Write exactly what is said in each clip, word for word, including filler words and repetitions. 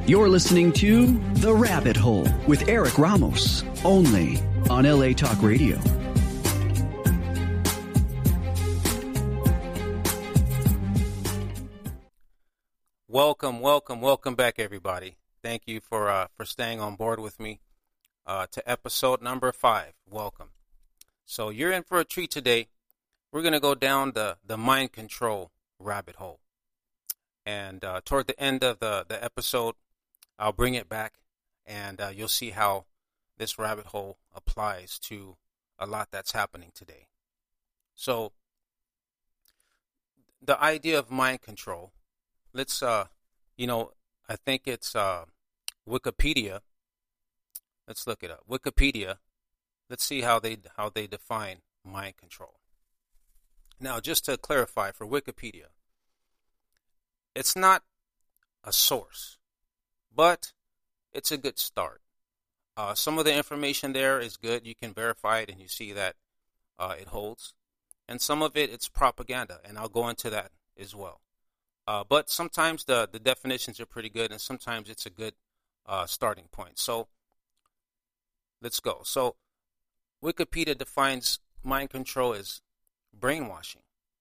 You're listening to The Rabbit Hole with Eric Ramos, only on L A Talk Radio. Welcome, welcome, welcome back, everybody. Thank you for uh, for staying on board with me uh, to episode number five. Welcome. So you're in for a treat today. We're going to go down the, the mind control rabbit hole. And uh, toward the end of the, the episode, I'll bring it back, and uh, you'll see how this rabbit hole applies to a lot that's happening today. So the idea of mind control, let's, uh, you know, I think it's uh, Wikipedia. Let's look it up. Wikipedia. Let's see how they how they define mind control. Now, just to clarify for Wikipedia, it's not a source, but it's a good start. Uh, some of the information there is good. You can verify it, and you see that uh, it holds. And some of it, it's propaganda, and I'll go into that as well. Uh, but sometimes the, the definitions are pretty good, and sometimes it's a good uh, starting point. So let's go. So Wikipedia defines mind control as brainwashing,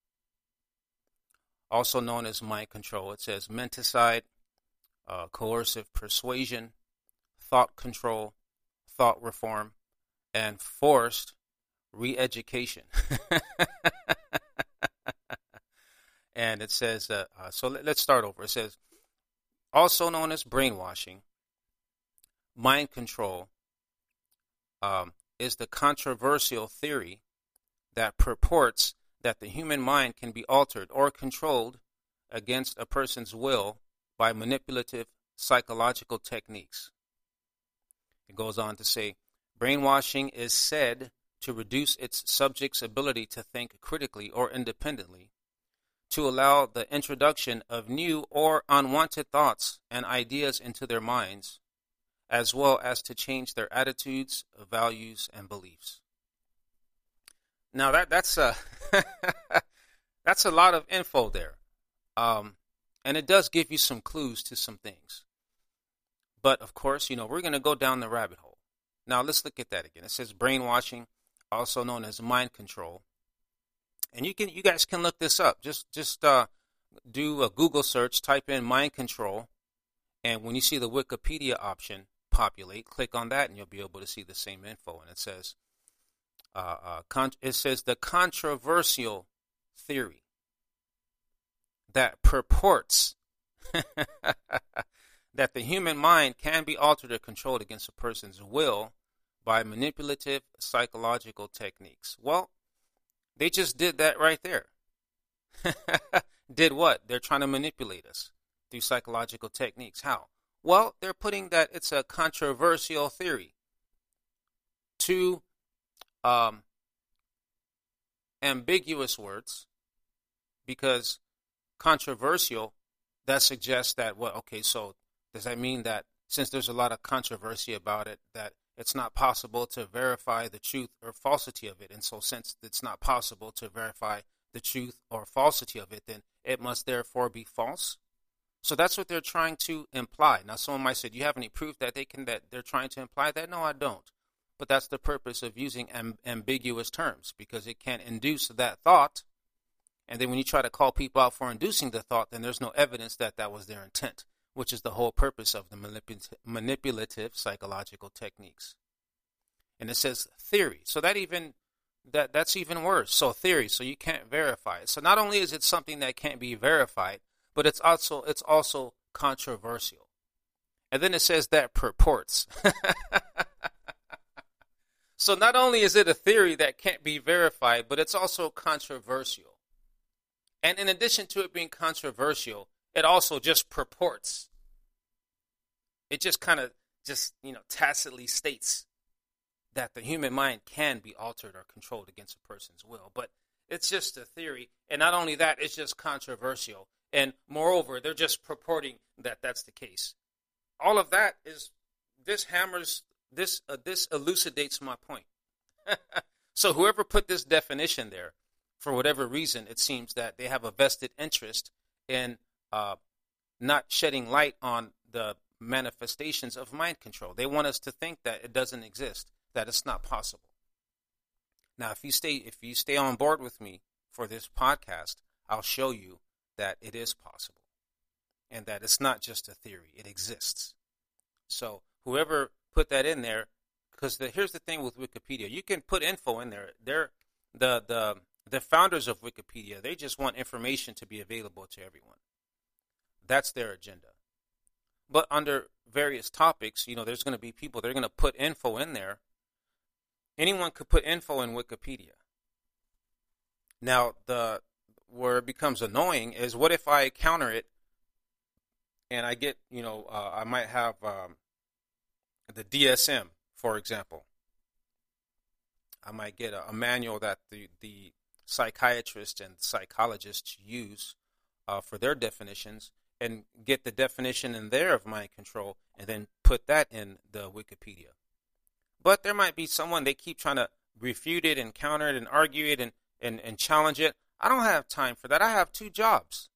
also known as mind control. It says menticide, uh, coercive persuasion, thought control, thought reform, and forced re-education. And it says, uh, uh, so let, let's start over. It says, also known as brainwashing, mind control um, is the controversial theory that purports that the human mind can be altered or controlled against a person's will by manipulative psychological techniques. It goes on to say, brainwashing is said to reduce its subject's ability to think critically or independently, to allow the introduction of new or unwanted thoughts and ideas into their minds, as well as to change their attitudes, values, and beliefs. Now that that's a that's a lot of info there, um, and it does give you some clues to some things. But of course, you know, we're going to go down the rabbit hole. Now let's look at that again. It says brainwashing, also known as mind control, and you can you guys can look this up. Just just uh, do a Google search, type in mind control, and when you see the Wikipedia option populate, click on that, and you'll be able to see the same info. And it says. Uh, uh, con- it says the controversial theory that purports that the human mind can be altered or controlled against a person's will by manipulative psychological techniques. Well, they just did that right there. Did what? They're trying to manipulate us through psychological techniques. How? Well, they're putting that it's a controversial theory. Two Um, ambiguous words, because controversial, that suggests that, well, okay, so does that mean that since there's a lot of controversy about it, that it's not possible to verify the truth or falsity of it? And so since it's not possible to verify the truth or falsity of it, then it must therefore be false? So that's what they're trying to imply. Now, someone might say, do you have any proof that they can, that they're trying to imply that? No, I don't. But that's the purpose of using amb- ambiguous terms, because it can induce that thought. And then when you try to call people out for inducing the thought, then there's no evidence that that was their intent, which is the whole purpose of the manip- manipulative psychological techniques. And it says theory. So that even that that's even worse. So theory, so you can't verify it. So not only is it something that can't be verified, but it's also it's also controversial. And then it says that purports. So not only is it a theory that can't be verified, but it's also controversial. And in addition to it being controversial, it also just purports. It just kind of just, you know, tacitly states that the human mind can be altered or controlled against a person's will. But it's just a theory. And not only that, it's just controversial. And moreover, they're just purporting that that's the case. All of that is, this hammers This uh, this elucidates my point. So whoever put this definition there, for whatever reason, it seems that they have a vested interest in uh, not shedding light on the manifestations of mind control. They want us to think that it doesn't exist, that it's not possible. Now, if you stay if you stay on board with me for this podcast, I'll show you that it is possible and that it's not just a theory. It exists. So whoever put that in there, because the, here's the thing with Wikipedia. You can put info in there. They're, the, the, the founders of Wikipedia, they just want information to be available to everyone. That's their agenda. But under various topics, you know, there's going to be people, they're going to put info in there. Anyone could put info in Wikipedia. Now, the where it becomes annoying is, what if I counter it and I get, you know, uh, I might have um, the D S M, for example. I might get a, a manual that the, the psychiatrists and psychologists use uh, for their definitions, and get the definition in there of mind control and then put that in the Wikipedia. But there might be someone, they keep trying to refute it and counter it and argue it and, and, and challenge it. I don't have time for that. I have two jobs.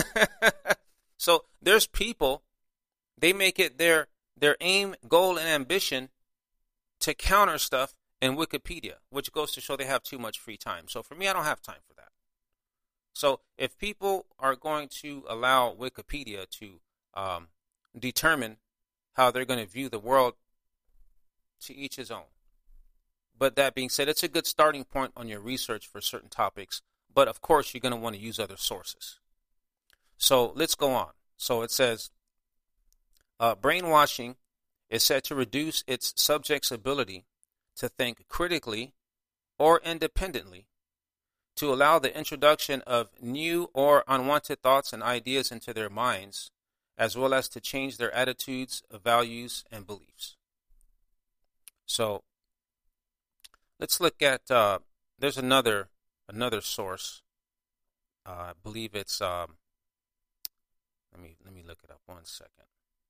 So there's people, they make it their their aim, goal, and ambition to counter stuff in Wikipedia, which goes to show they have too much free time. So for me, I don't have time for that. So if people are going to allow Wikipedia to um, determine how they're going to view the world, to each his own. But that being said, it's a good starting point on your research for certain topics. But of course, you're going to want to use other sources. So let's go on. So it says, uh, brainwashing is said to reduce its subject's ability to think critically or independently, to allow the introduction of new or unwanted thoughts and ideas into their minds, as well as to change their attitudes, values, and beliefs. So let's look at, uh, there's another another source. Uh, I believe it's, um, let me let me look it up one second.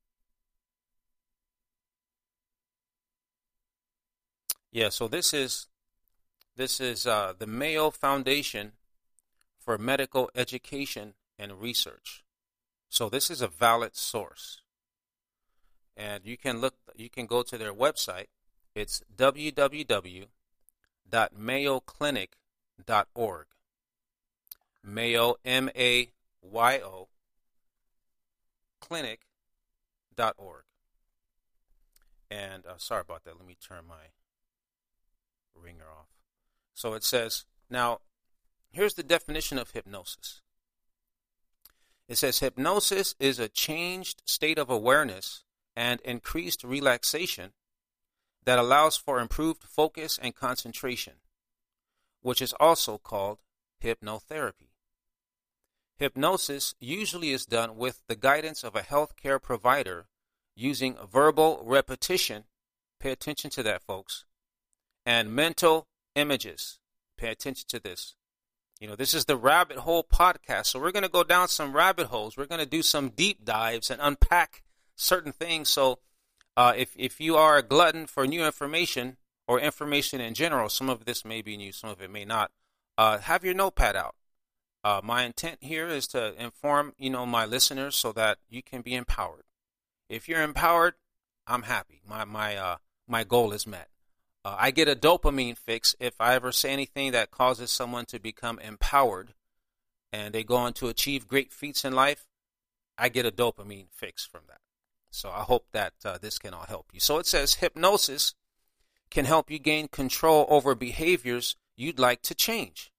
Yeah, so this is this is uh, the Mayo Foundation for Medical Education and Research. So this is a valid source, and you can look. You can go to their website. It's w w w dot mayo clinic dot org. Mayo, M A Y O, clinic dot org. And uh, sorry about that. Let me turn my ringer off. So it says, now, here's the definition of hypnosis. It says, hypnosis is a changed state of awareness and increased relaxation that allows for improved focus and concentration, which is also called hypnotherapy. Hypnosis usually is done with the guidance of a healthcare provider using verbal repetition. Pay attention to that, folks. And mental images. Pay attention to this. You know, this is the Rabbit Hole podcast, so we're going to go down some rabbit holes. We're going to do some deep dives and unpack certain things. So uh, if, if you are a glutton for new information or information in general, some of this may be new, some of it may not, uh, have your notepad out. Uh, my intent here is to inform, you know, my listeners so that you can be empowered. If you're empowered, I'm happy. My my uh, my goal is met. Uh, I get a dopamine fix if I ever say anything that causes someone to become empowered and they go on to achieve great feats in life. I get a dopamine fix from that. So I hope that uh, this can all help you. So it says hypnosis can help you gain control over behaviors you'd like to change.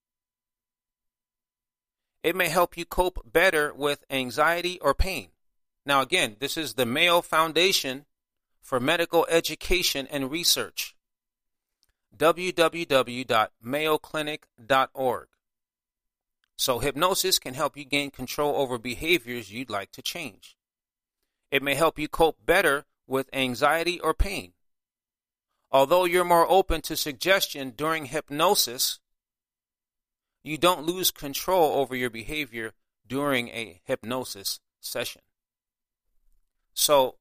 It may help you cope better with anxiety or pain. Now, again, this is the Mayo Foundation for Medical Education and Research. w w w dot mayo clinic dot org. So hypnosis can help you gain control over behaviors you'd like to change. It may help you cope better with anxiety or pain. Although you're more open to suggestion during hypnosis, you don't lose control over your behavior during a hypnosis session. So,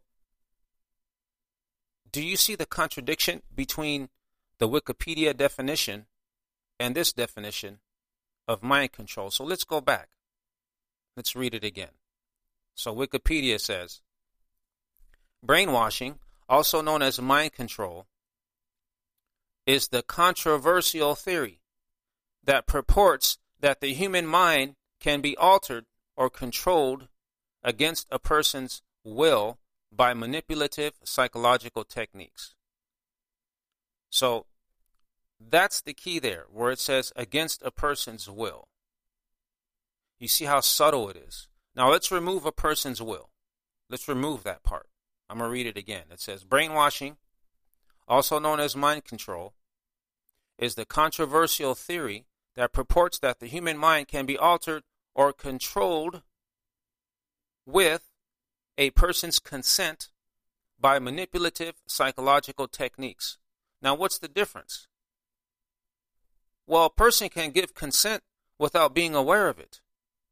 do you see the contradiction between the Wikipedia definition and this definition of mind control? So let's go back. Let's read it again. So Wikipedia says, brainwashing, also known as mind control, is the controversial theory that purports that the human mind can be altered or controlled against a person's will by manipulative psychological techniques. So that's the key there, where it says against a person's will. You see how subtle it is. Now let's remove a person's will. Let's remove that part. I'm going to read it again. It says, brainwashing, also known as mind control, is the controversial theory that purports that the human mind can be altered or controlled with a person's consent by manipulative psychological techniques. Now, what's the difference? Well, a person can give consent without being aware of it.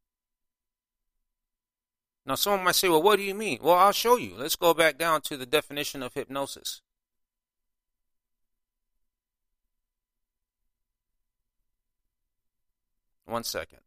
Now, someone might say, well, what do you mean? Well, I'll show you. Let's go back down to the definition of hypnosis. One second.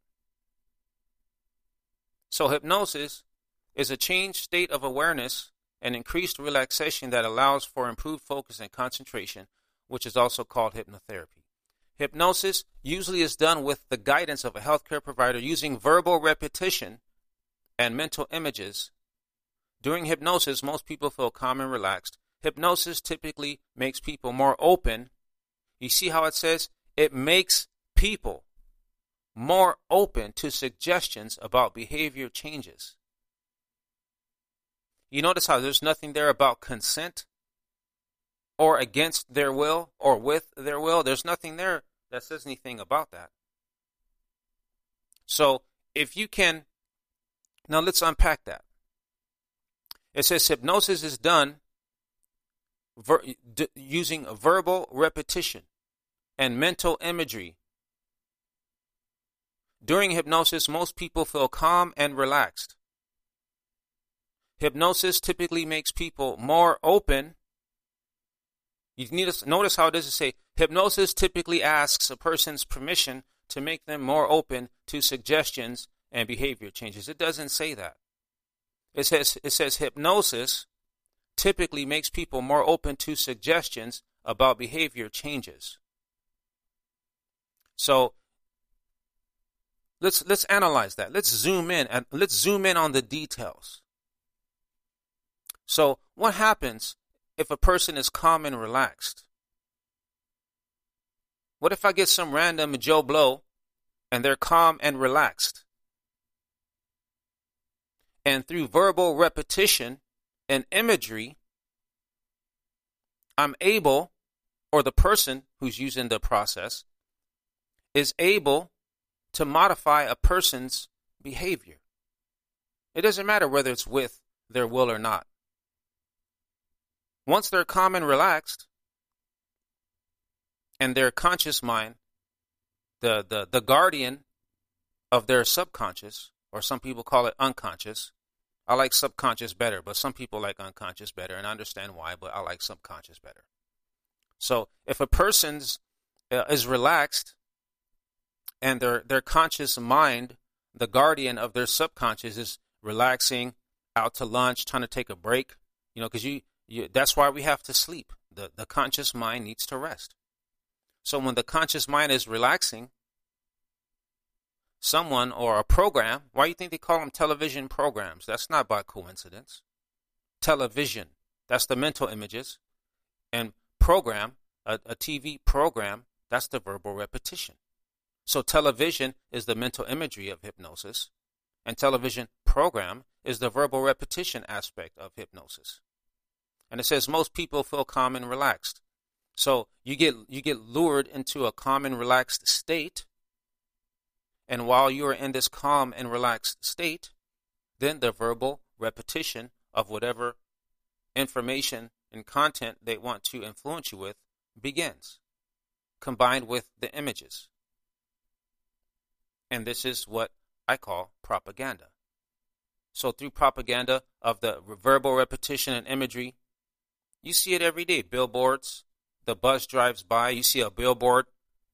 So hypnosis is a changed state of awareness and increased relaxation that allows for improved focus and concentration, which is also called hypnotherapy. Hypnosis usually is done with the guidance of a healthcare provider using verbal repetition and mental images. During hypnosis, most people feel calm and relaxed. Hypnosis typically makes people more open. You see how it says it makes people more open to suggestions about behavior changes. You notice how there's nothing there about consent or against their will or with their will. There's nothing there that says anything about that. So if you can, now let's unpack that. It says hypnosis is done ver, d- using verbal repetition and mental imagery. During hypnosis, most people feel calm and relaxed. Hypnosis typically makes people more open. You need to notice how it doesn't say hypnosis typically asks a person's permission to make them more open to suggestions and behavior changes. It doesn't say that. It says it says hypnosis typically makes people more open to suggestions about behavior changes. So let's let's analyze that. Let's zoom in and let's zoom in on the details. So what happens if a person is calm and relaxed? What if I get some random Joe Blow and they're calm and relaxed? And through verbal repetition and imagery, I'm able, or the person who's using the process, is able to modify a person's behavior. It doesn't matter whether it's with their will or not. Once they're calm and relaxed, and their conscious mind, the, the, the guardian of their subconscious, or some people call it unconscious. I like subconscious better, but some people like unconscious better, and I understand why, but I like subconscious better. So if a person's uh, is relaxed, and their, their conscious mind, the guardian of their subconscious, is relaxing, out to lunch, trying to take a break, you know, because you, you that's why we have to sleep. The, the conscious mind needs to rest. So when the conscious mind is relaxing, someone or a program, why do you think they call them television programs? That's not by coincidence. Television, that's the mental images. And program, a, a T V program, that's the verbal repetition. So television is the mental imagery of hypnosis, and television program is the verbal repetition aspect of hypnosis. And it says most people feel calm and relaxed. So you get you get lured into a calm and relaxed state, and while you are in this calm and relaxed state, then the verbal repetition of whatever information and content they want to influence you with begins, combined with the images. And this is what I call propaganda. So through propaganda of the verbal repetition and imagery, you see it every day. Billboards, the bus drives by, you see a billboard,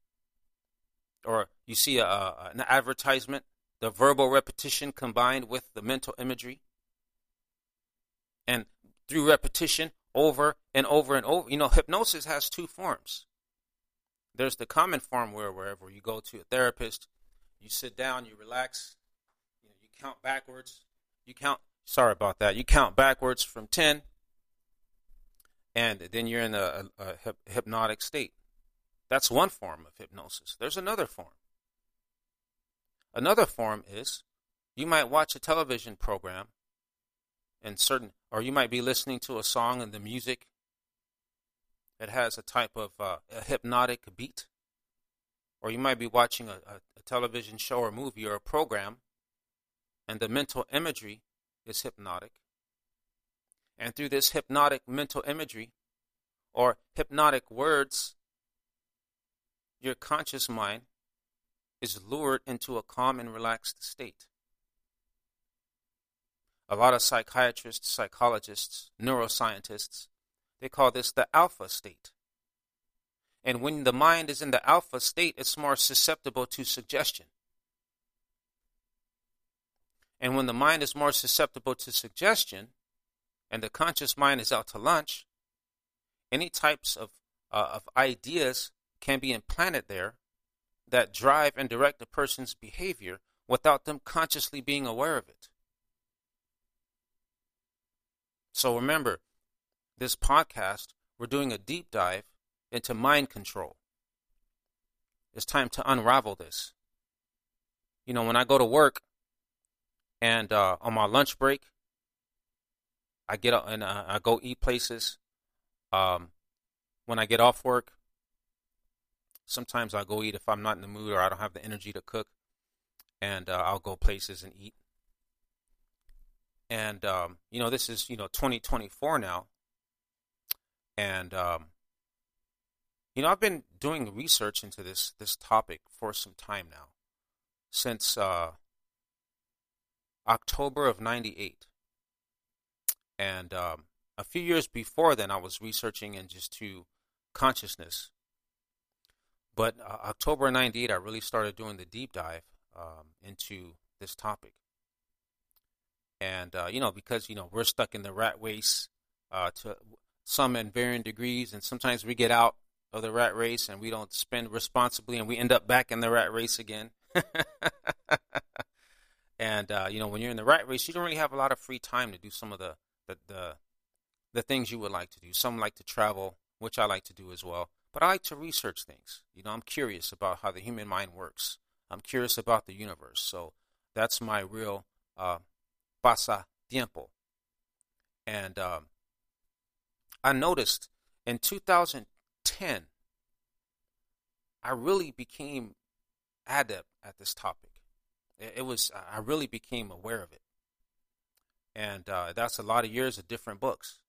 or you see a, a, an advertisement, the verbal repetition combined with the mental imagery. And through repetition over and over and over. You know, hypnosis has two forms. There's the common form where wherever you go to a therapist, you sit down, you relax, you know, you count backwards. You count, sorry about that, you count backwards from ten, and then you're in a, a, a hypnotic state. That's one form of hypnosis. There's another form. Another form is you might watch a television program and certain, or you might be listening to a song and the music, it has a type of uh, a hypnotic beat. Or you might be watching a, a, a television show or movie or a program, and the mental imagery is hypnotic. And through this hypnotic mental imagery or hypnotic words, your conscious mind is lured into a calm and relaxed state. A lot of psychiatrists, psychologists, neuroscientists, they call this the alpha state. And when the mind is in the alpha state, it's more susceptible to suggestion. And when the mind is more susceptible to suggestion, and the conscious mind is out to lunch, any types of, uh, of ideas can be implanted there that drive and direct a person's behavior without them consciously being aware of it. So remember, this podcast, we're doing a deep dive into mind control. It's time to unravel this. You know, when I go to work and uh, on my lunch break, I get up and uh, I go eat places. Um, when I get off work, sometimes I go eat if I'm not in the mood or I don't have the energy to cook, and uh, I'll go places and eat. And um, you know, this is you know twenty twenty-four now, and um, you know I've been doing research into this this topic for some time now, since uh, October of ninety-eight, and um, a few years before then I was researching into to consciousness. But uh, October ninety-eight, I really started doing the deep dive um, into this topic. And, uh, you know, because, you know, we're stuck in the rat race uh, to some in varying degrees. And sometimes we get out of the rat race and we don't spend responsibly and we end up back in the rat race again. And, uh, you know, when you're in the rat race, you don't really have a lot of free time to do some of the, the, the, the things you would like to do. Some like to travel, which I like to do as well. But I like to research things. You know, I'm curious about how the human mind works. I'm curious about the universe. So that's my real uh, pasatiempo. And um, I noticed in two thousand ten, I really became adept at this topic. It, it was, I really became aware of it. And uh, that's a lot of years of different books.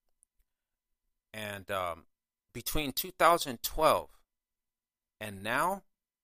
And um, between two thousand twelve and now,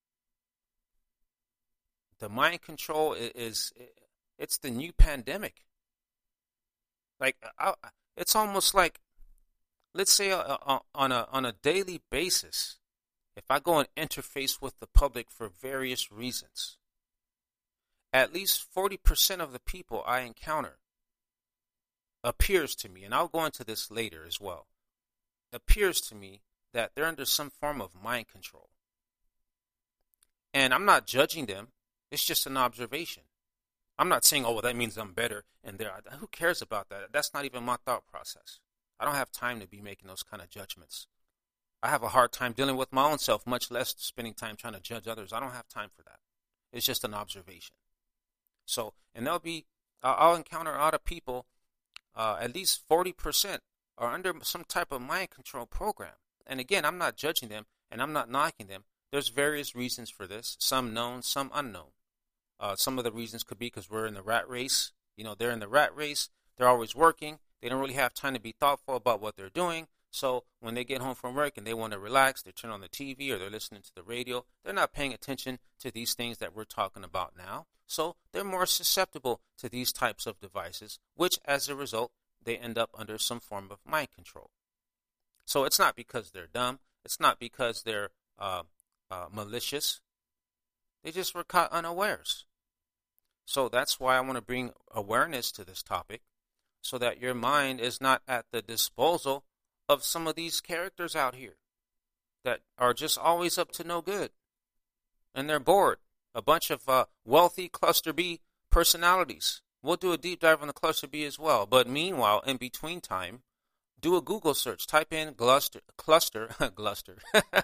the mind control is, is it's the new pandemic. Like, I, it's almost like, let's say uh, uh, on a on a daily basis, if I go and interface with the public for various reasons, at least forty percent of the people I encounter appears to me, and I'll go into this later as well, appears to me that they're under some form of mind control. And I'm not judging them. It's just an observation. I'm not saying, oh, well, that means I'm better. And they're, who cares about that? That's not even my thought process. I don't have time to be making those kind of judgments. I have a hard time dealing with my own self, much less spending time trying to judge others. I don't have time for that. It's just an observation. So, and there'll be, uh, I'll encounter a lot of people, uh, at least forty percent are under some type of mind control program. And again, I'm not judging them and I'm not knocking them. There's various reasons for this, some known, some unknown. Uh, some of the reasons could be because we're in the rat race. You know, they're in the rat race. They're always working. They don't really have time to be thoughtful about what they're doing. So when they get home from work and they want to relax, they turn on the T V or they're listening to the radio. They're not paying attention to these things that we're talking about now. So they're more susceptible to these types of devices, which as a result, they end up under some form of mind control. So it's not because they're dumb. It's not because they're uh, uh, malicious. They just were caught unawares. So that's why I want to bring awareness to this topic, so that your mind is not at the disposal of some of these characters out here that are just always up to no good. And they're bored. A bunch of uh, wealthy cluster B personalities. We'll do a deep dive on the cluster B as well. But meanwhile, in between time, do a Google search. Type in cluster, cluster, cluster.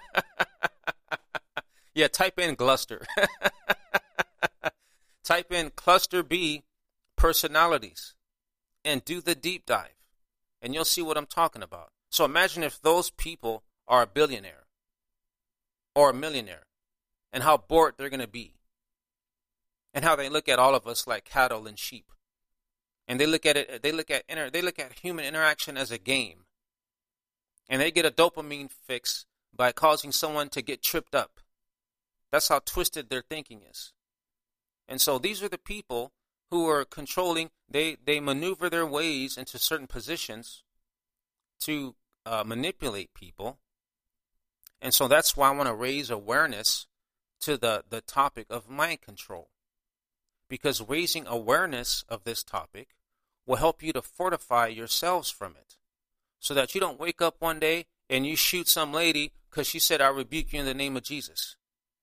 yeah, type in cluster. Type in cluster B personalities and do the deep dive. And you'll see what I'm talking about. So imagine if those people are a billionaire or a millionaire and how bored they're going to be. And how they look at all of us like cattle and sheep. And they look at it, they look at inter, they look at human interaction as a game. And they get a dopamine fix by causing someone to get tripped up. That's how twisted their thinking is. And so these are the people who are controlling, they, they maneuver their ways into certain positions to uh, manipulate people. And so that's why I want to raise awareness to the, the topic of mind control. Because raising awareness of this topic will help you to fortify yourselves from it. So that you don't wake up one day and you shoot some lady because she said, I rebuke you in the name of Jesus.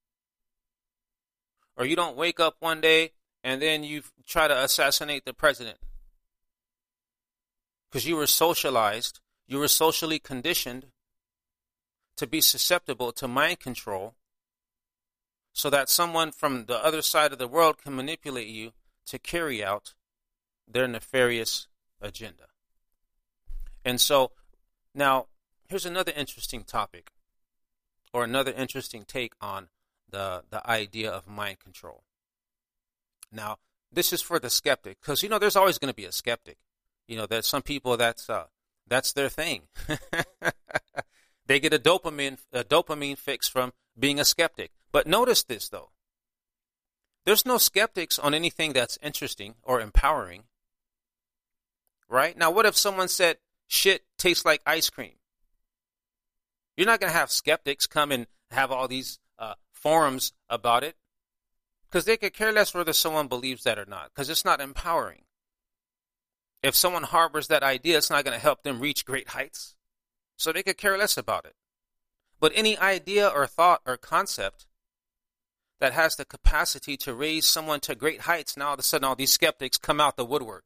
Or you don't wake up one day and then you try to assassinate the president. Because you were socialized, you were socially conditioned to be susceptible to mind control. So that someone from the other side of the world can manipulate you to carry out their nefarious agenda. And so, now, here's another interesting topic, or another interesting take on the, the idea of mind control. Now, this is for the skeptic, because, you know, there's always going to be a skeptic. You know, there's some people that's, uh, that's their thing. They get a dopamine, a dopamine fix from being a skeptic. But notice this, though. There's no skeptics on anything that's interesting or empowering. Right? Now, what if someone said, shit tastes like ice cream? You're not going to have skeptics come and have all these uh, forums about it. Because they could care less whether someone believes that or not. Because it's not empowering. If someone harbors that idea, it's not going to help them reach great heights. So they could care less about it. But any idea or thought or concept that has the capacity to raise someone to great heights, now all of a sudden all these skeptics come out the woodwork.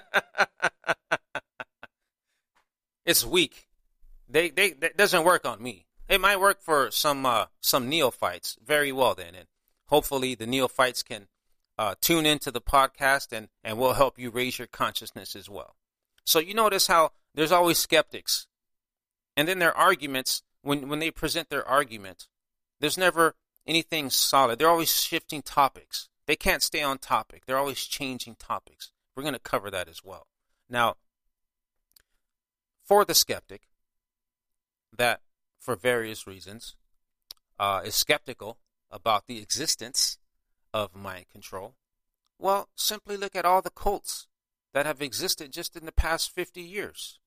It's weak. They, they, that doesn't work on me. It might work for some uh, some neophytes very well then. And hopefully the neophytes can uh, tune into the podcast and, and will help you raise your consciousness as well. So you notice how there's always skeptics. And then their arguments, when, when they present their argument, there's never anything solid. They're always shifting topics. They can't stay on topic. They're always changing topics. We're going to cover that as well. Now, for the skeptic, that for various reasons uh, is skeptical about the existence of mind control, well, simply look at all the cults that have existed just in the past fifty years.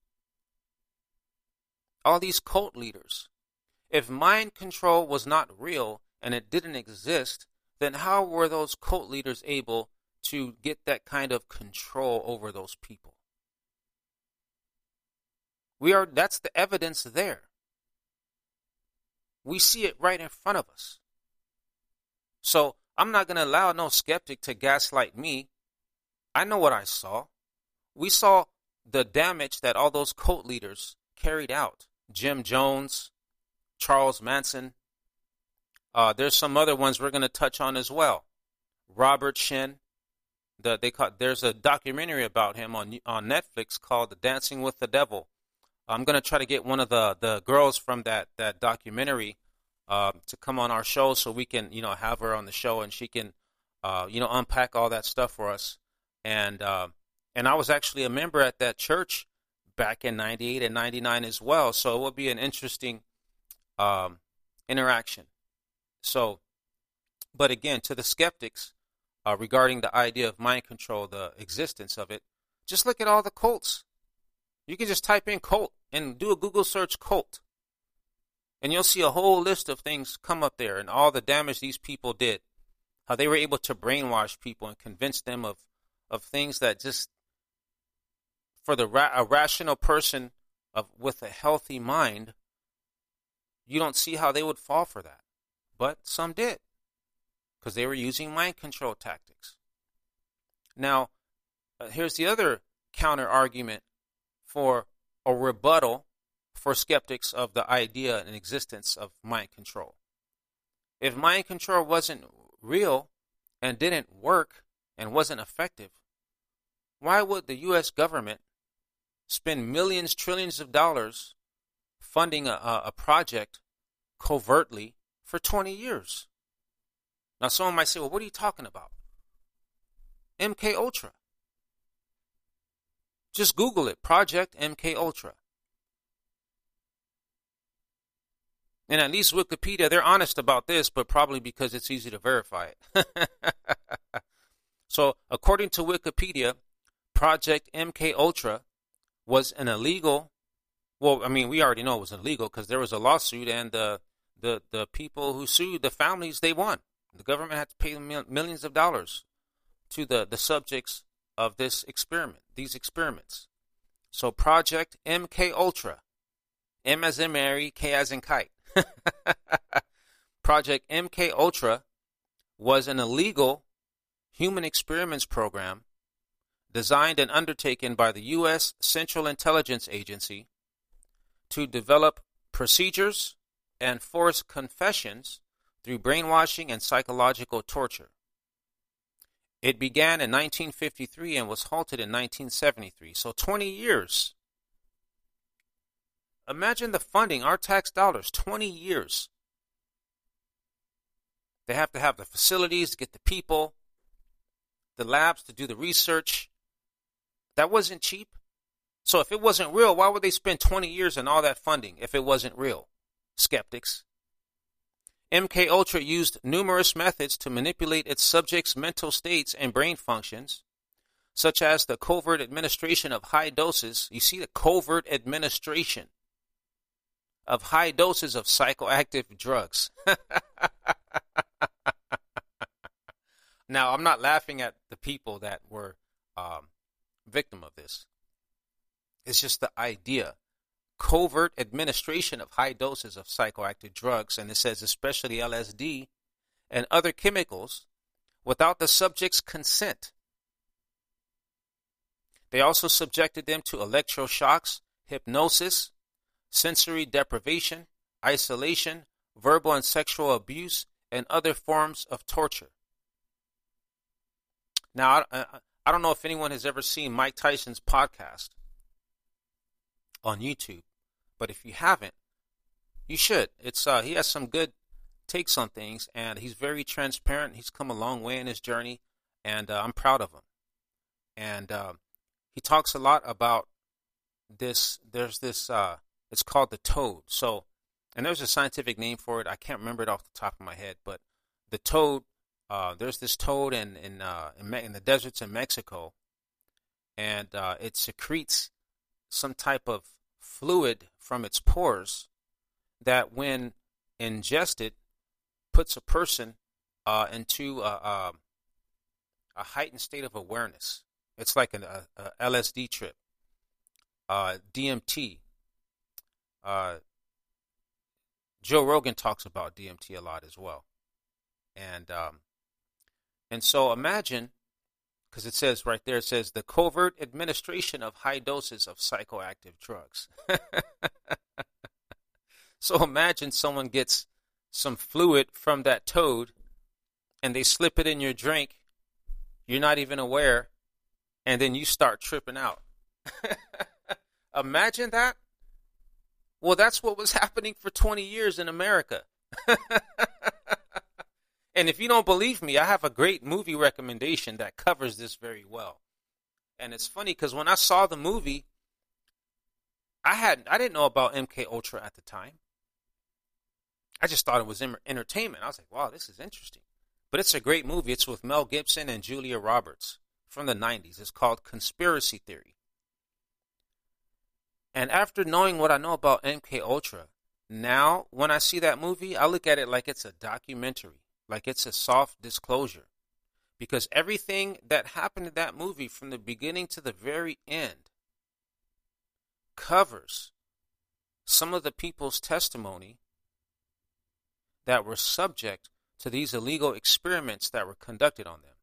All these cult leaders. If mind control was not real and it didn't exist, then how were those cult leaders able to get that kind of control over those people? We are, that's the evidence there. We see it right in front of us. So I'm not going to allow no skeptic to gaslight me. I know what I saw. We saw the damage that all those cult leaders carried out. Jim Jones, Charles Manson. Uh, there's some other ones we're going to touch on as well. Robert Shin. The, they call, there's a documentary about him on on Netflix called The Dancing with the Devil. I'm going to try to get one of the, the girls from that, that documentary uh, to come on our show so we can, you know, have her on the show and she can, uh, you know, unpack all that stuff for us. And uh, and I was actually a member at that church back in ninety-eight and ninety-nine as well. So it will be an interesting um, interaction. So, but again, to the skeptics uh, regarding the idea of mind control, the existence of it, just look at all the cults. You can just type in cult and do a Google search cult. And you'll see a whole list of things come up there and all the damage these people did. How they were able to brainwash people and convince them of, of things that just for the ra- a rational person of with a healthy mind, you don't see how they would fall for that. But some did, because they were using mind control tactics. Now, uh, here's the other counter argument for a rebuttal for skeptics of the idea and existence of mind control. If mind control wasn't real and didn't work and wasn't effective, why would the U S government spend millions, trillions of dollars funding a, a project covertly for twenty years? Now, someone might say, well, what are you talking about? M K Ultra. Just Google it, Project M K Ultra. And at least Wikipedia, they're honest about this, but probably because it's easy to verify it. So, according to Wikipedia, Project M K Ultra was an illegal, well, I mean, we already know it was illegal because there was a lawsuit, and the, the, the people who sued, the families, they won. The government had to pay millions of dollars to the, the subjects of this experiment, these experiments. So Project M K Ultra, M as in Mary, K as in kite. Project M K Ultra was an illegal human experiments program designed and undertaken by the U S Central Intelligence Agency to develop procedures and force confessions through brainwashing and psychological torture. It began in nineteen fifty-three and was halted in nineteen seventy-three, so twenty years. Imagine the funding, our tax dollars, twenty years. They have to have the facilities to get the people, the labs to do the research. That wasn't cheap. So if it wasn't real, why would they spend twenty years and all that funding if it wasn't real? Skeptics. M K Ultra used numerous methods to manipulate its subjects' mental states and brain functions, such as the covert administration of high doses. You see the covert administration of high doses of psychoactive drugs. Now, I'm not laughing at the people that were um, victim of this. It's just the idea. Covert administration of high doses of psychoactive drugs, and it says especially L S D and other chemicals, without the subject's consent. They also subjected them to electroshocks, hypnosis, sensory deprivation, isolation, verbal and sexual abuse, and other forms of torture. Now, I, I don't know if anyone has ever seen Mike Tyson's podcast on YouTube, but if you haven't, you should. It's uh, he has some good takes on things, and he's very transparent. He's come a long way in his journey, and uh, I'm proud of him. And uh, he talks a lot about this. There's this. Uh, it's called the toad. So, and there's a scientific name for it. I can't remember it off the top of my head, but the toad. Uh, there's this toad in in uh, in, Me- in the deserts in Mexico, and uh, it secretes some type of fluid from its pores that, when ingested, puts a person uh, into a, a, a heightened state of awareness. It's like an a, a L S D trip, uh, D M T. Uh, Joe Rogan talks about D M T a lot as well, and um, and so imagine. Because it says right there, it says the covert administration of high doses of psychoactive drugs. So imagine someone gets some fluid from that toad and they slip it in your drink. You're not even aware. And then you start tripping out. Imagine that. Well, that's what was happening for twenty years in America. And if you don't believe me, I have a great movie recommendation that covers this very well. And it's funny because when I saw the movie, I had I didn't know about M K Ultra at the time. I just thought it was entertainment. I was like, wow, this is interesting. But it's a great movie. It's with Mel Gibson and Julia Roberts from the nineties. It's called Conspiracy Theory. And after knowing what I know about M K Ultra, now when I see that movie, I look at it like it's a documentary. Like it's a soft disclosure, because everything that happened in that movie from the beginning to the very end covers some of the people's testimony that were subject to these illegal experiments that were conducted on them.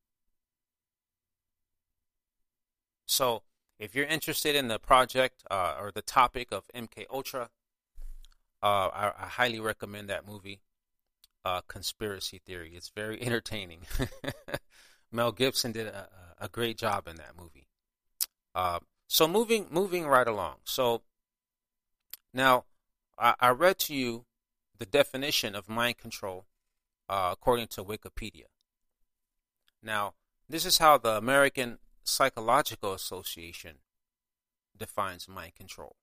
So, if you're interested in the project uh, or the topic of M K Ultra, uh, I, I highly recommend that movie, uh, Conspiracy Theory. It's very entertaining. Mel Gibson did a, a great job in that movie. Uh, so moving moving right along. So now I, I read to you the definition of mind control uh, according to Wikipedia. Now, this is how the American Psychological Association defines mind control.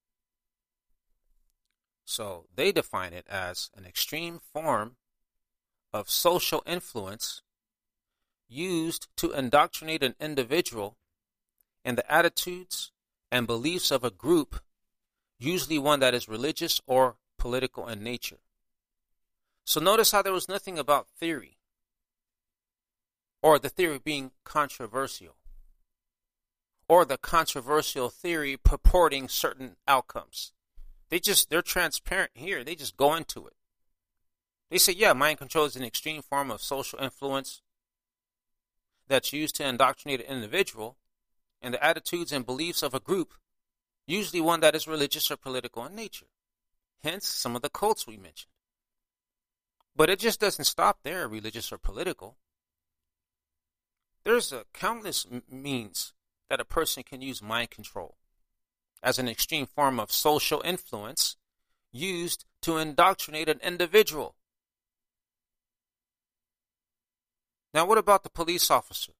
So they define it as an extreme form of social influence used to indoctrinate an individual in the attitudes and beliefs of a group, usually one that is religious or political in nature. So notice how there was nothing about theory, or the theory being controversial, or the controversial theory purporting certain outcomes. They just, they're transparent here. They just go into it. They say, yeah, mind control is an extreme form of social influence that's used to indoctrinate an individual and the attitudes and beliefs of a group, usually one that is religious or political in nature. Hence, some of the cults we mentioned. But it just doesn't stop there, religious or political. There's a countless m- means that a person can use mind control as an extreme form of social influence used to indoctrinate an individual. Now, what about the police officer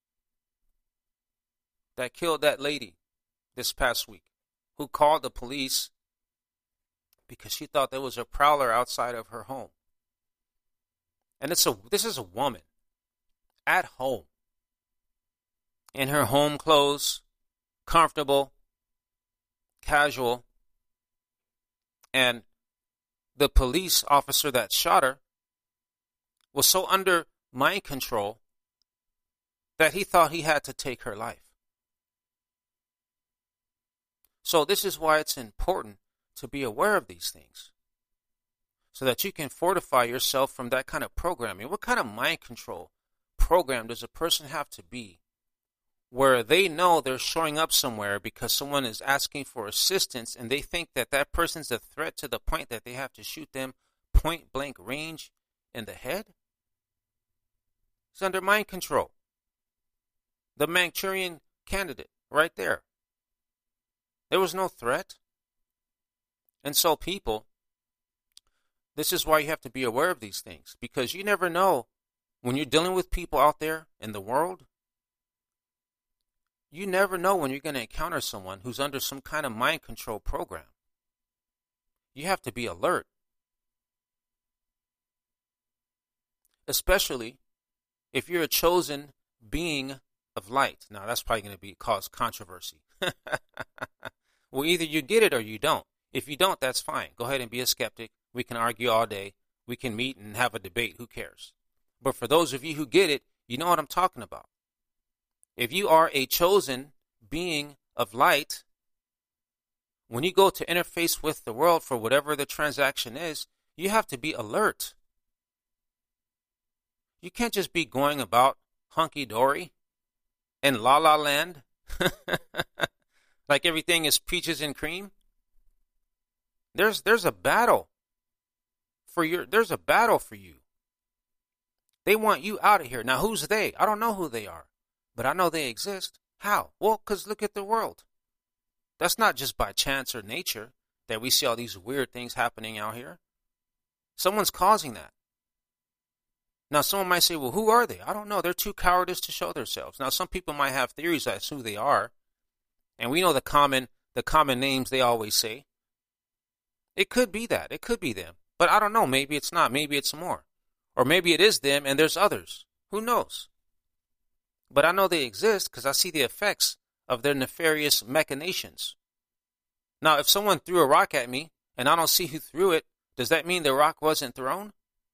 that killed that lady this past week, who called the police because she thought there was a prowler outside of her home? And it's a this is a woman at home, in her home clothes, comfortable, casual, and the police officer that shot her was so under mind control that he thought he had to take her life. So this is why it's important to be aware of these things, so that you can fortify yourself from that kind of programming. What kind of mind control program does a person have to be where they know they're showing up somewhere because someone is asking for assistance and they think that that person's a threat to the point that they have to shoot them point blank range in the head? It's under mind control. The Manchurian Candidate, right there. There was no threat. And so people, this is why you have to be aware of these things, because you never know when you're dealing with people out there in the world. You never know when you're going to encounter someone who's under some kind of mind control program. You have to be alert. Especially if you're a chosen being of light. Now, that's probably going to be cause controversy. Well, either you get it or you don't. If you don't, that's fine. Go ahead and be a skeptic. We can argue all day. We can meet and have a debate. Who cares? But for those of you who get it, you know what I'm talking about. If you are a chosen being of light, when you go to interface with the world for whatever the transaction is, you have to be alert. You can't just be going about hunky-dory in la-la land like everything is peaches and cream. There's there's a battle for your there's a battle for you. They want you out of here. Now, who's they? I don't know who they are, but I know they exist. How? Well, because look at the world. That's not just by chance or nature that we see all these weird things happening out here. Someone's causing that. Now, someone might say, well, who are they? I don't know. They're too cowardice to show themselves. Now, some people might have theories as to who they are, and we know the common the common names they always say. It could be that. It could be them. But I don't know. Maybe it's not. Maybe it's more. Or maybe it is them and there's others. Who knows? But I know they exist because I see the effects of their nefarious machinations. Now, if someone threw a rock at me and I don't see who threw it, does that mean the rock wasn't thrown?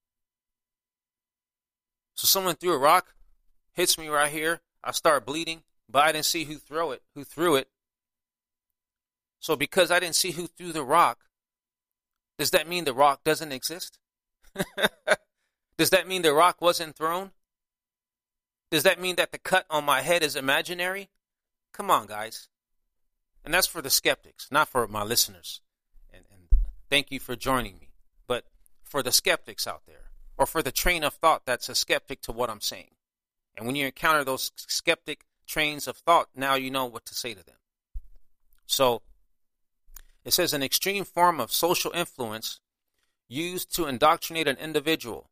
So someone threw a rock, hits me right here, I start bleeding, but I didn't see who threw it, who threw it. So because I didn't see who threw the rock, does that mean the rock doesn't exist? Does that mean the rock wasn't thrown? Does that mean that the cut on my head is imaginary? Come on, guys. And that's for the skeptics, not for my listeners. And, and thank you for joining me. But for the skeptics out there, or for the train of thought that's a skeptic to what I'm saying. And when you encounter those skeptic trains of thought, now you know what to say to them. So it says an extreme form of social influence used to indoctrinate an individual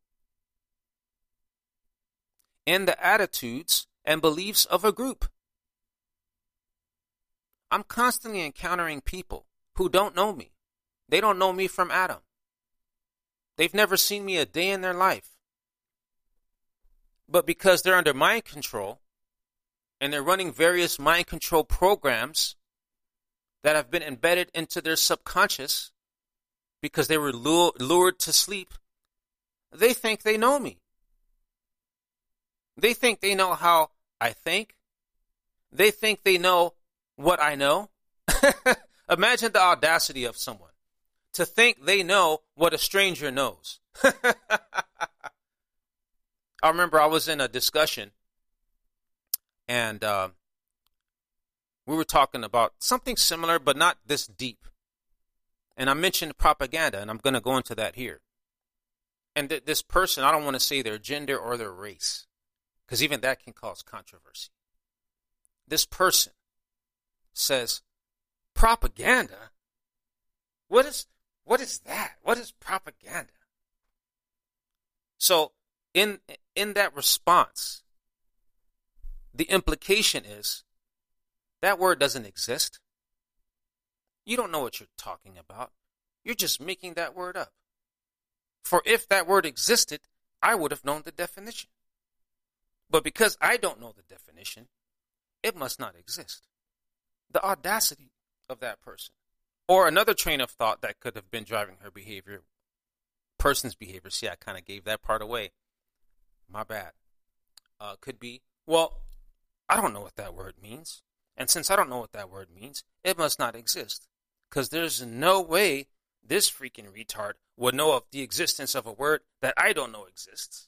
in the attitudes and beliefs of a group. I'm constantly encountering people who don't know me. They don't know me from Adam. They've never seen me a day in their life. But because they're under mind control and they're running various mind control programs that have been embedded into their subconscious because they were lured to sleep, they think they know me. They think they know how I think. They think they know what I know. Imagine the audacity of someone to think they know what a stranger knows. I remember I was in a discussion and uh, we were talking about something similar, but not this deep. And I mentioned propaganda, and I'm going to go into that here. And th- this person, I don't want to say their gender or their race, because even that can cause controversy. This person says, propaganda? What is, what is that? What is propaganda? So in, in that response, the implication is that word doesn't exist. You don't know what you're talking about. You're just making that word up. For if that word existed, I would have known the definition. But because I don't know the definition, it must not exist. The audacity of that person. Or another train of thought that could have been driving her behavior, person's behavior. See, I kind of gave that part away. My bad. Uh, could be, well, I don't know what that word means. And since I don't know what that word means, it must not exist. Because there's no way this freaking retard would know of the existence of a word that I don't know exists.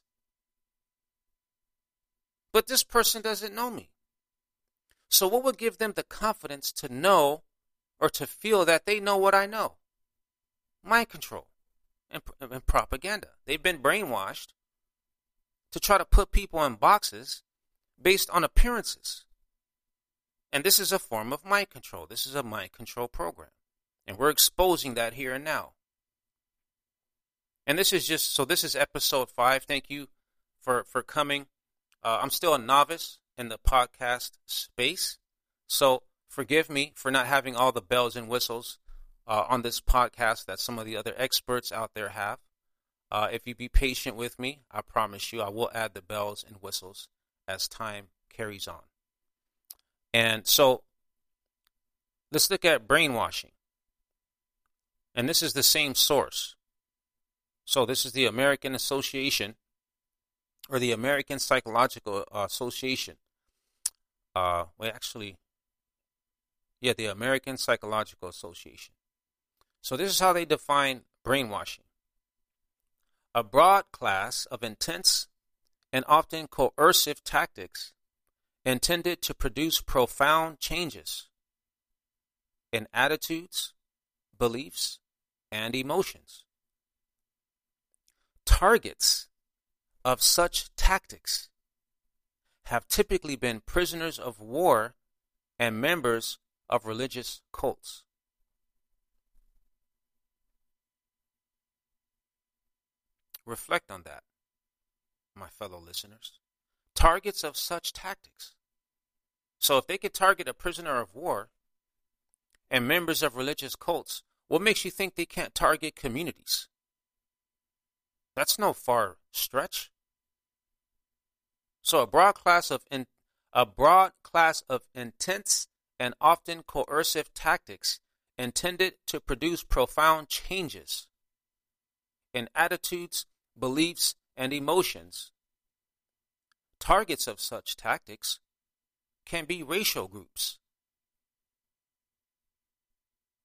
But this person doesn't know me. So what would give them the confidence to know or to feel that they know what I know? Mind control and, and propaganda. They've been brainwashed to try to put people in boxes based on appearances. And this is a form of mind control. This is a mind control program. And we're exposing that here and now. And this is just, so this is episode five. Thank you for, for coming. Uh, I'm still a novice in the podcast space. So forgive me for not having all the bells and whistles uh, on this podcast that some of the other experts out there have. Uh, if you be patient with me, I promise you I will add the bells and whistles as time carries on. And so let's look at brainwashing. And this is the same source. So this is the American Association, or the American Psychological Association. Uh, well, actually, yeah, the American Psychological Association. So this is how they define brainwashing. A broad class of intense and often coercive tactics intended to produce profound changes in attitudes, beliefs, and emotions. Targets of such tactics have typically been prisoners of war and members of religious cults. Reflect on that, my fellow listeners. Targets of such tactics. So if they could target a prisoner of war and members of religious cults, what makes you think they can't target communities? That's no far stretch. So a broad class of in, a broad class of intense and often coercive tactics intended to produce profound changes in attitudes, beliefs, and emotions. Targets of such tactics can be racial groups,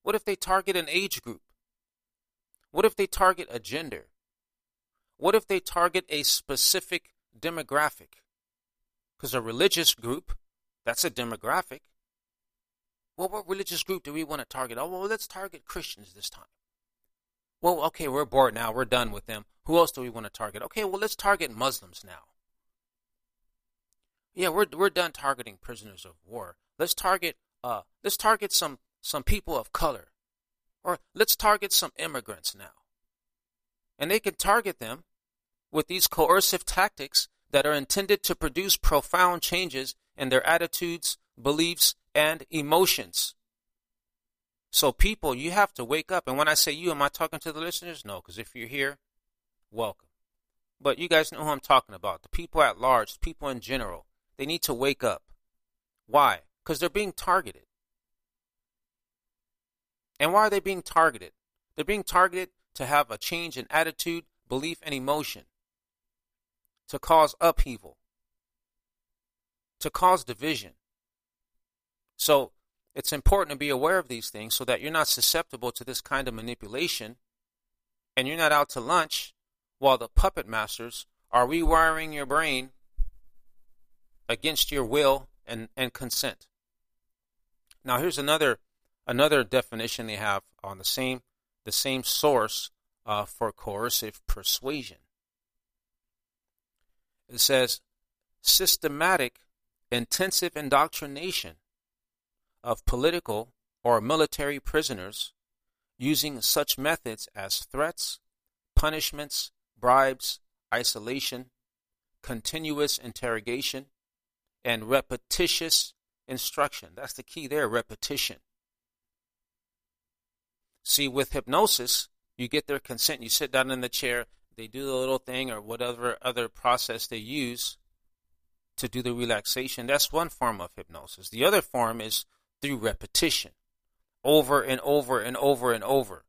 What if they target an age group? What if they target a gender? What if they target a specific demographic? Because a religious group, that's a demographic. Well, what religious group do we want to target? Oh, well, let's target Christians this time. Well, okay, we're bored now. We're done with them. Who else do we want to target? Okay, well, let's target Muslims now. Yeah, we're we're done targeting prisoners of war. Let's target uh let's target some some people of color. Or let's target some immigrants now. And they can target them with these coercive tactics that are intended to produce profound changes in their attitudes, beliefs, and emotions. So people, you have to wake up. And when I say you, am I talking to the listeners? No, because if you're here, welcome. But you guys know who I'm talking about. The people at large, people in general, they need to wake up. Why? Because they're being targeted. And why are they being targeted? They're being targeted to have a change in attitude, belief, and emotion, to cause upheaval, to cause division. So it's important to be aware of these things so that you're not susceptible to this kind of manipulation, and you're not out to lunch while the puppet masters are rewiring your brain against your will and, and consent. Now here's another another definition they have on the same the same source uh, for coercive persuasion. It says systematic, intensive indoctrination of political or military prisoners using such methods as threats, punishments, bribes, isolation, continuous interrogation, and repetitious instruction. That's the key there, repetition. See, with hypnosis, you get their consent. You sit down in the chair, they do the little thing or whatever other process they use to do the relaxation. That's one form of hypnosis. The other form is through repetition, over and over and over and over.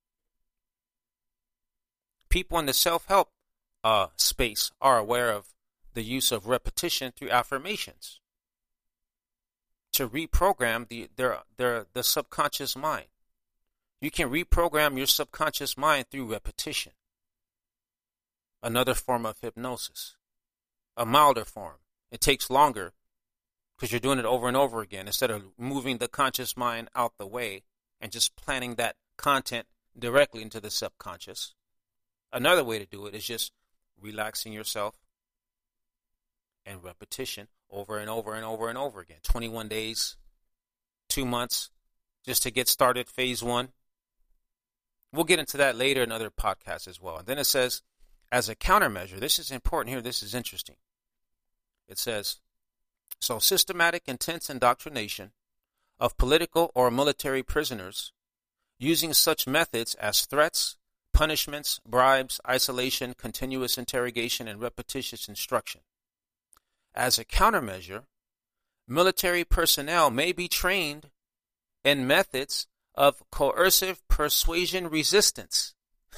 People in the self-help uh, space are aware of the use of repetition through affirmations to reprogram the their their the subconscious mind. You can reprogram your subconscious mind through repetition. Another form of hypnosis, a milder form. It takes longer because you're doing it over and over again instead of moving the conscious mind out the way and just planting that content directly into the subconscious. Another way to do it is just relaxing yourself and repetition over and over and over and over again. twenty-one days, two months, just to get started, phase one. We'll get into that later in other podcasts as well. And then it says, as a countermeasure, this is important here, this is interesting. It says, so systematic, intense indoctrination of political or military prisoners using such methods as threats, punishments, bribes, isolation, continuous interrogation, and repetitious instruction. As a countermeasure, military personnel may be trained in methods of coercive persuasion resistance,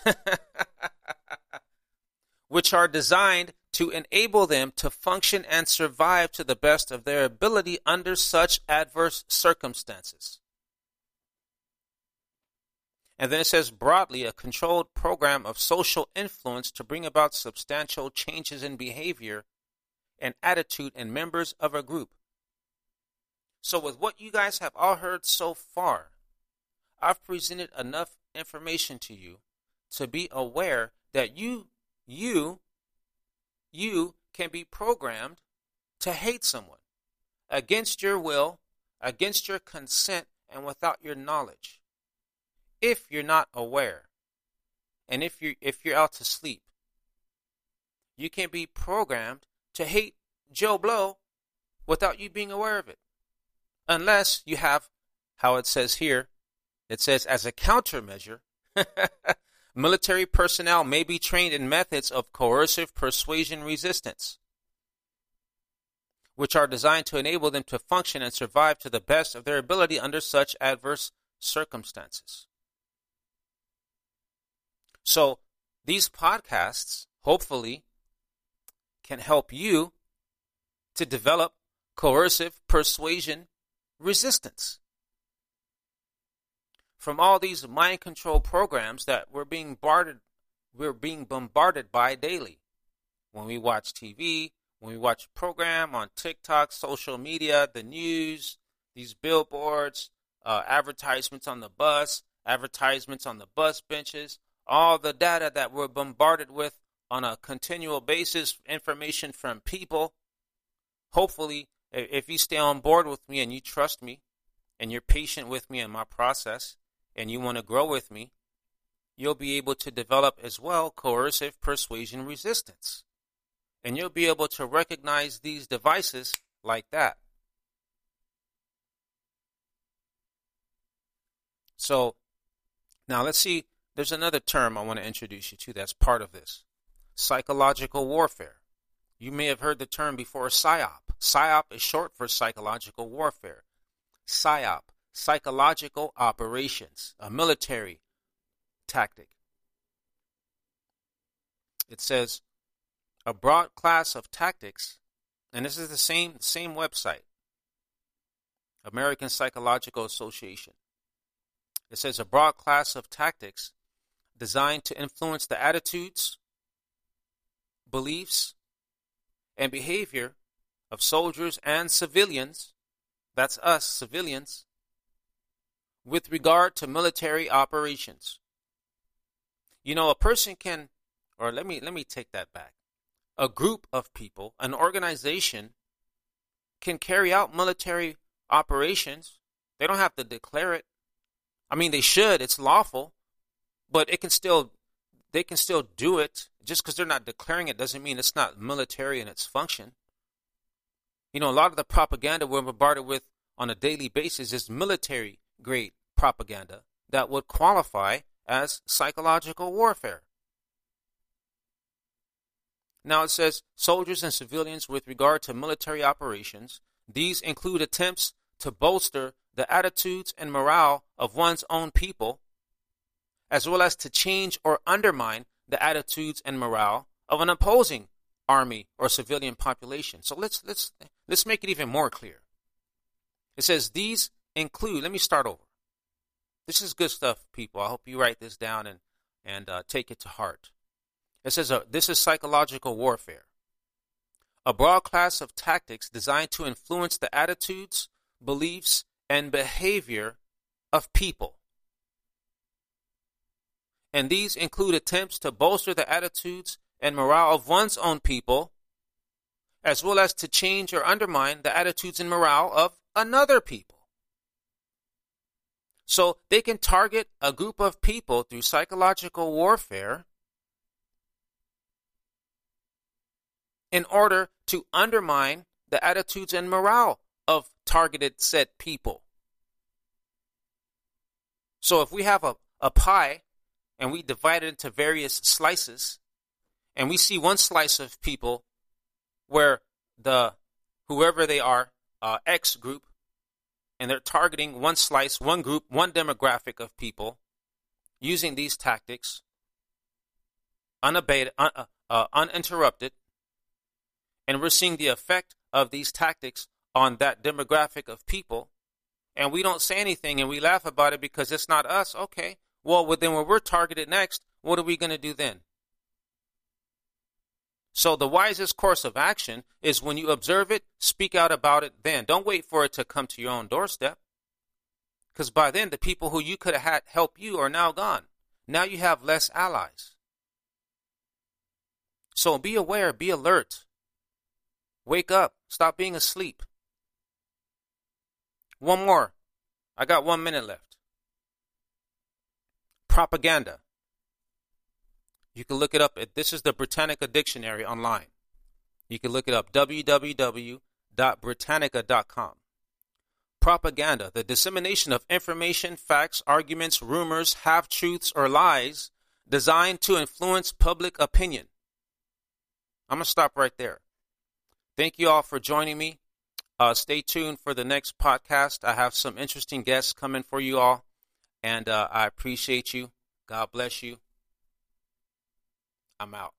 which are designed to enable them to function and survive to the best of their ability under such adverse circumstances. And then it says broadly, a controlled program of social influence to bring about substantial changes in behavior and attitude in members of a group. So with what you guys have all heard so far, I've presented enough information to you to be aware that you, you, you can be programmed to hate someone against your will, against your consent, and without your knowledge. If you're not aware, and if you're, if you're out to sleep, you can be programmed to hate Joe Blow without you being aware of it. Unless you have, how it says here, it says as a countermeasure, military personnel may be trained in methods of coercive persuasion resistance, which are designed to enable them to function and survive to the best of their ability under such adverse circumstances. So these podcasts, hopefully, can help you to develop coercive persuasion resistance. from all these mind control programs that we're being bombarded, we're being bombarded by daily. When we watch T V, when we watch a program on TikTok, social media, the news, these billboards, uh, advertisements on the bus, advertisements on the bus benches, all the data that we're bombarded with on a continual basis, information from people. Hopefully, if you stay on board with me and you trust me and you're patient with me in my process and you want to grow with me, you'll be able to develop as well coercive persuasion resistance. And you'll be able to recognize these devices like that. So now let's see, there's another term I want to introduce you to that's part of this. Psychological warfare. You may have heard the term before, PSYOP. PSYOP is short for psychological warfare. PSYOP, psychological operations, a military tactic. It says, a broad class of tactics, and this is the same, same website, American Psychological Association. It says a broad class of tactics designed to influence the attitudes, beliefs, and behavior of soldiers and civilians, that's us, civilians, with regard to military operations. You know, a person can, or let me let me take that back. A group of people, an organization, can carry out military operations. They don't have to declare it. I mean, they should. It's lawful, but it can still, they can still do it. Just because they're not declaring it doesn't mean it's not military in its function. You know, a lot of the propaganda we're bombarded with on a daily basis is military-grade propaganda that would qualify as psychological warfare. Now it says, soldiers and civilians with regard to military operations, these include attempts to bolster the attitudes and morale of one's own people, as well as to change or undermine the attitudes and morale of an opposing army or civilian population. So let's let's let's make it even more clear. It says these include, let me start over. This is good stuff, people. I hope you write this down and, and uh, take it to heart. It says uh, this is psychological warfare, a broad class of tactics designed to influence the attitudes, beliefs, and behavior of people. And these include attempts to bolster the attitudes and morale of one's own people, as well as to change or undermine the attitudes and morale of another people. So they can target a group of people through psychological warfare in order to undermine the attitudes and morale of targeted said people. So if we have a, a pie and we divide it into various slices, and we see one slice of people where the whoever they are, uh, X group, and they're targeting one slice, one group, one demographic of people using these tactics, unabated, un, uh, uh, uninterrupted, and we're seeing the effect of these tactics on that demographic of people, and we don't say anything and we laugh about it because it's not us. Okay, well, then when we're targeted next, what are we going to do then? So the wisest course of action is when you observe it, speak out about it then. Don't wait for it to come to your own doorstep. Because by then, the people who you could have had help you are now gone. Now you have less allies. So be aware, be alert. Wake up. Stop being asleep. One more. I got one minute left. Propaganda. You can look it up. This is the Britannica Dictionary online. You can look it up, w w w dot britannica dot com. Propaganda, the dissemination of information, facts, arguments, rumors, half-truths, or lies designed to influence public opinion. I'm going to stop right there. Thank you all for joining me. Uh, stay tuned for the next podcast. I have some interesting guests coming for you all, and uh, I appreciate you. God bless you. I'm out.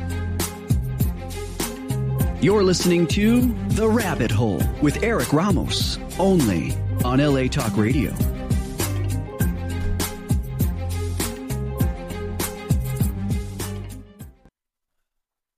You're listening to The Rabbit Hole with Eric Ramos, only on L A Talk Radio.